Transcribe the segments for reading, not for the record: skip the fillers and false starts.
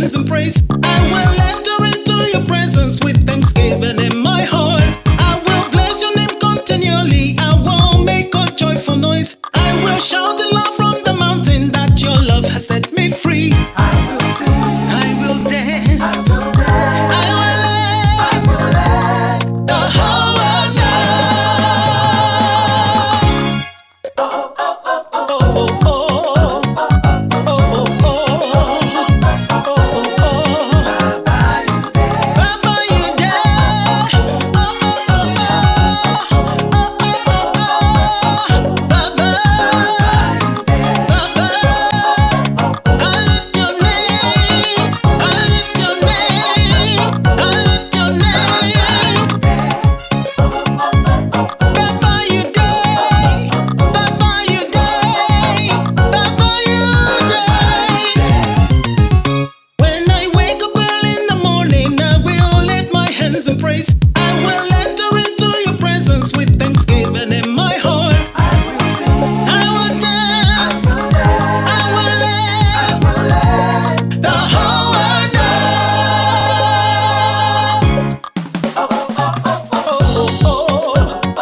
hands in praise. I will enter into your presence with thanksgiving in my heart. I will bless your name continually. I will make a joyful noise. I will shout the love from the mountain that your love has set me free. I will sing, I will dance. I will dance, I will let the whole world know. Oh, oh, oh, oh, oh, oh, oh, oh, oh. Baba, you there. Baba, you there. Oh, oh, oh, oh, oh, oh, oh. Baba, You there. Baba, I lift your name. I lift your name. I lift your name. Baba, you day. Baba, you day. Baba, you day. When I wake up early in the morning, I will lift my hands and praise. I will enter into your presence with thanksgiving in my heart. I will sing, I will dance. I will dance, I will let I will let the whole world know. Oh, oh, oh,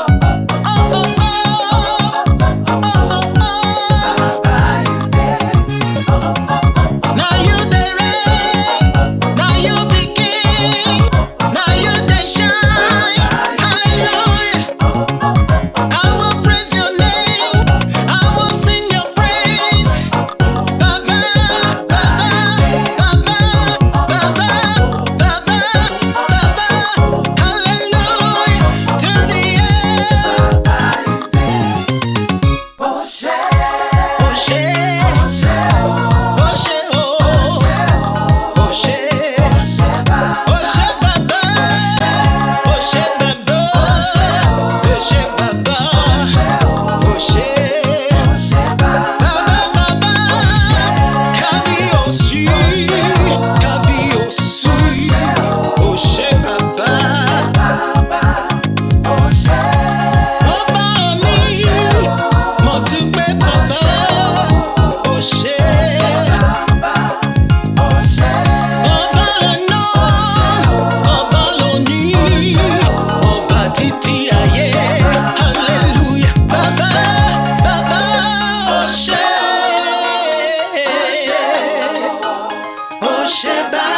Baba, you there. now you the reign, now you be king, now you the shine. Hallelujah. I will praise your name, I will sing your praise. Baba, Baba, Baba, Baba, Baba, Baba. Hallelujah to the end. Baba, you there. Oshe, Oshe, Oshe, Oshe, oh, Oshe. Oshe Baba, Oshe Baba, Oshe Baba, Oshe Baba Baba, Kabiosu, Kabiosu, Oshe Baba, Ọba mi, mo dúpẹ́ Baba, Oshe. Ọba àná, ọba lónìí, ọba títí ayé. Hallelujah. Baba, Baba, Oshe. Oshe Baba.